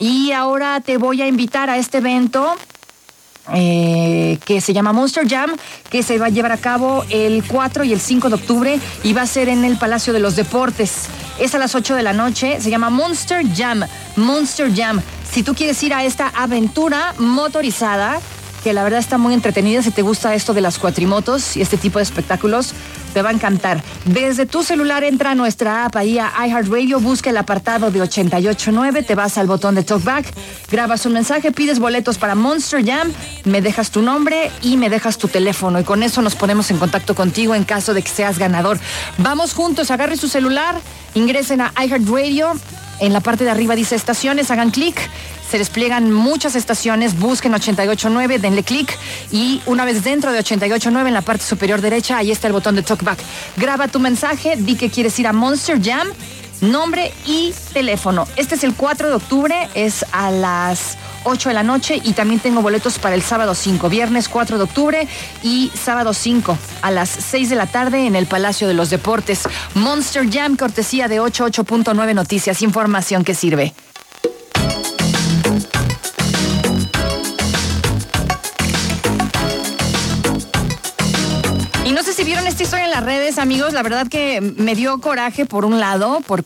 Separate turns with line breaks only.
Y ahora te voy a invitar a este evento que se llama Monster Jam, que se va a llevar a cabo el 4 y el 5 de octubre y va a ser en el Palacio de los Deportes. Es a las 8 de la noche, se llama Monster Jam. Monster Jam. Si tú quieres ir a esta aventura motorizada, que la verdad está muy entretenida, si te gusta esto de las cuatrimotos y este tipo de espectáculos, te va a encantar. Desde tu celular entra a nuestra app, ahí a iHeartRadio, busca el apartado de 88.9, te vas al botón de Talkback, grabas un mensaje, pides boletos para Monster Jam, me dejas tu nombre y me dejas tu teléfono y con eso nos ponemos en contacto contigo en caso de que seas ganador. Vamos juntos, agarren su celular, ingresen a iHeartRadio, en la parte de arriba dice estaciones, hagan clic. Se despliegan muchas estaciones, busquen 88.9, denle clic y una vez dentro de 88.9 en la parte superior derecha, ahí está el botón de Talkback. Graba tu mensaje, di que quieres ir a Monster Jam, nombre y teléfono. Este es el 4 de octubre, es a las 8 de la noche y también tengo boletos para el sábado 5, viernes 4 de octubre y sábado 5 a las 6 de la tarde en el Palacio de los Deportes. Monster Jam, cortesía de 88.9 Noticias, información que sirve. Y no sé si vieron esta historia en las redes, amigos. La verdad que me dio coraje por un lado, porque